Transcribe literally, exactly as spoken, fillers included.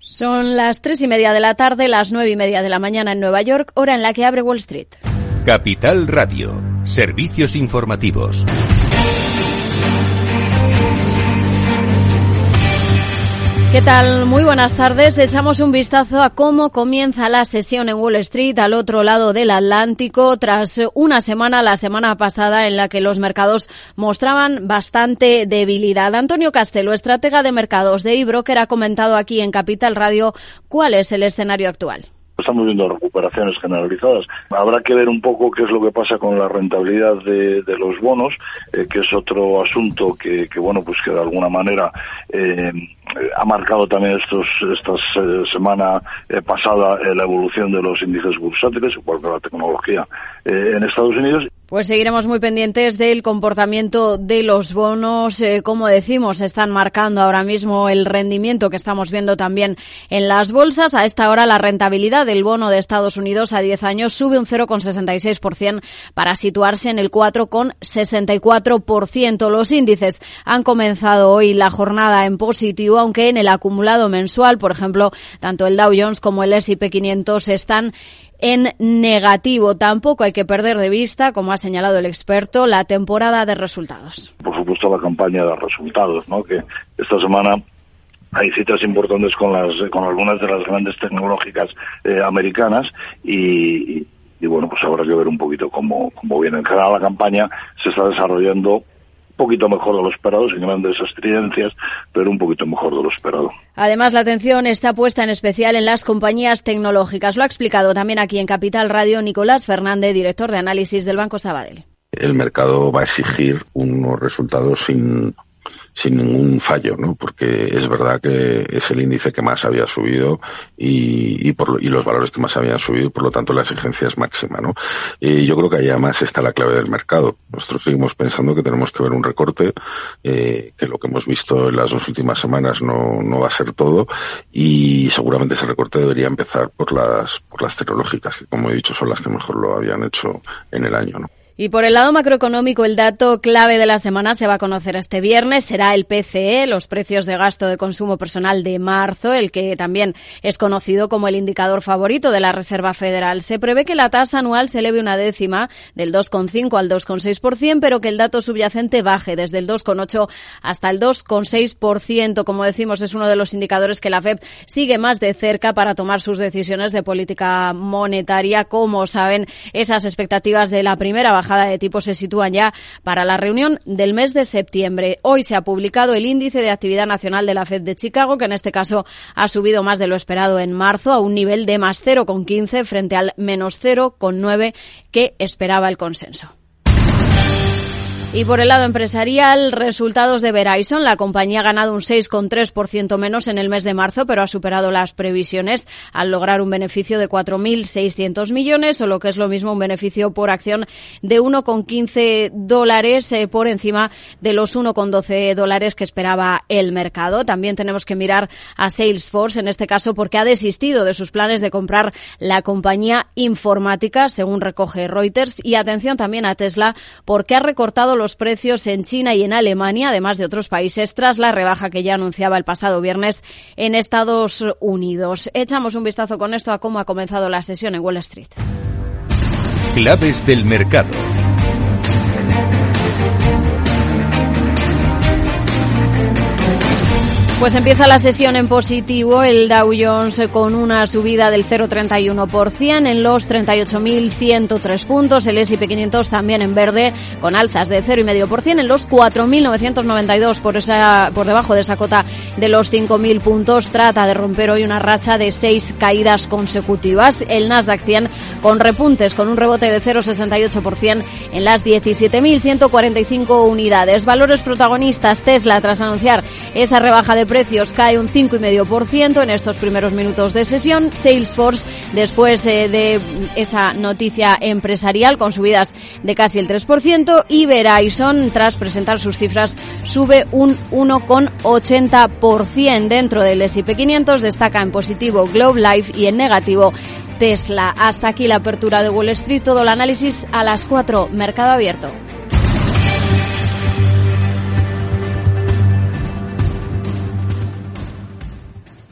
Son las tres y media de la tarde, las nueve y media de la mañana en Nueva York, hora en la que abre Wall Street. Capital Radio, servicios informativos. ¿Qué tal? Muy buenas tardes. Echamos un vistazo a cómo comienza la sesión en Wall Street al otro lado del Atlántico tras una semana, la semana pasada, en la que los mercados mostraban bastante debilidad. Antonio Castelo, estratega de mercados de eBroker, ha comentado aquí en Capital Radio cuál es el escenario actual. Estamos viendo recuperaciones generalizadas. Habrá que ver un poco qué es lo que pasa con la rentabilidad de, de los bonos, eh, que es otro asunto que, que bueno, pues que de alguna manera eh, ha marcado también estos esta eh, semana eh, pasada eh, la evolución de los índices bursátiles, igual que la tecnología eh, en Estados Unidos. Pues seguiremos muy pendientes del comportamiento de los bonos. Eh, como decimos, están marcando ahora mismo el rendimiento que estamos viendo también en las bolsas. A esta hora la rentabilidad del bono de Estados Unidos a diez años sube un cero coma sesenta y seis por ciento para situarse en el cuatro coma sesenta y cuatro por ciento. Los índices han comenzado hoy la jornada en positivo, aunque en el acumulado mensual, por ejemplo, tanto el Dow Jones como el ese y pe quinientos están en negativo. Tampoco hay que perder de vista, como ha señalado el experto, la temporada de resultados. Por supuesto, la campaña de resultados, ¿no? Que esta semana hay citas importantes con las con algunas de las grandes tecnológicas eh, americanas y, y, y bueno, pues habrá que ver un poquito cómo, cómo viene. En general, la campaña se está desarrollando un poquito mejor de lo esperado, sin grandes estridencias, pero un poquito mejor de lo esperado. Además, la atención está puesta en especial en las compañías tecnológicas. Lo ha explicado también aquí en Capital Radio Nicolás Fernández, director de análisis del Banco Sabadell. El mercado va a exigir unos resultados sin sin ningún fallo, ¿no? Porque es verdad que es el índice que más había subido y, y, por, y los valores que más habían subido, y por lo tanto la exigencia es máxima, ¿no? Y yo creo que ahí además está la clave del mercado. Nosotros seguimos pensando que tenemos que ver un recorte, eh, que lo que hemos visto en las dos últimas semanas no, no va a ser todo, y seguramente ese recorte debería empezar por las, por las tecnológicas, que como he dicho son las que mejor lo habían hecho en el año, ¿no? Y por el lado macroeconómico, el dato clave de la semana se va a conocer este viernes. Será el pe ce e, los precios de gasto de consumo personal de marzo, el que también es conocido como el indicador favorito de la Reserva Federal. Se prevé que la tasa anual se eleve una décima, del dos coma cinco al dos coma seis por ciento, pero que el dato subyacente baje desde el dos coma ocho hasta el dos coma seis por ciento. Como decimos, es uno de los indicadores que la F E D sigue más de cerca para tomar sus decisiones de política monetaria. Como saben, esas expectativas de la primera bajada de tipos se sitúan ya para la reunión del mes de septiembre. Hoy se ha publicado el índice de actividad nacional de la F E D de Chicago, que en este caso ha subido más de lo esperado en marzo, a un nivel de más cero coma quince frente al menos cero coma nueve que esperaba el consenso. Y por el lado empresarial, resultados de Verizon. La compañía ha ganado un seis coma tres por ciento menos en el mes de marzo, pero ha superado las previsiones al lograr un beneficio de cuatro mil seiscientos millones, o lo que es lo mismo, un beneficio por acción de uno coma quince dólares, eh, por encima de los uno coma doce dólares que esperaba el mercado. También tenemos que mirar a Salesforce, en este caso porque ha desistido de sus planes de comprar la compañía informática, según recoge Reuters. Y atención también a Tesla, porque ha recortado los precios en China y en Alemania, además de otros países, tras la rebaja que ya anunciaba el pasado viernes en Estados Unidos. Echamos un vistazo con esto a cómo ha comenzado la sesión en Wall Street. Claves del mercado. Pues empieza la sesión en positivo, el Dow Jones con una subida del cero coma treinta y uno por ciento en los treinta y ocho mil ciento tres puntos, el ese y pe quinientos también en verde con alzas de cero coma cinco por ciento en los cuatro mil novecientos noventa y dos, por esa por debajo de esa cota de los cinco mil puntos. Trata de romper hoy una racha de seis caídas consecutivas. El Nasdaq cien con repuntes, con un rebote de cero coma sesenta y ocho por ciento en las diecisiete mil ciento cuarenta y cinco unidades. Valores protagonistas, Tesla, tras anunciar esa rebaja de precios, cae un cinco coma cinco por ciento en estos primeros minutos de sesión. Salesforce, después eh, de esa noticia empresarial, con subidas de casi el tres por ciento, y Verizon, tras presentar sus cifras, sube un uno coma ochenta por ciento. Dentro del ese y pe quinientos destaca en positivo Globe Life y en negativo Tesla. Hasta aquí la apertura de Wall Street. Todo el análisis a las cuatro. Mercado abierto.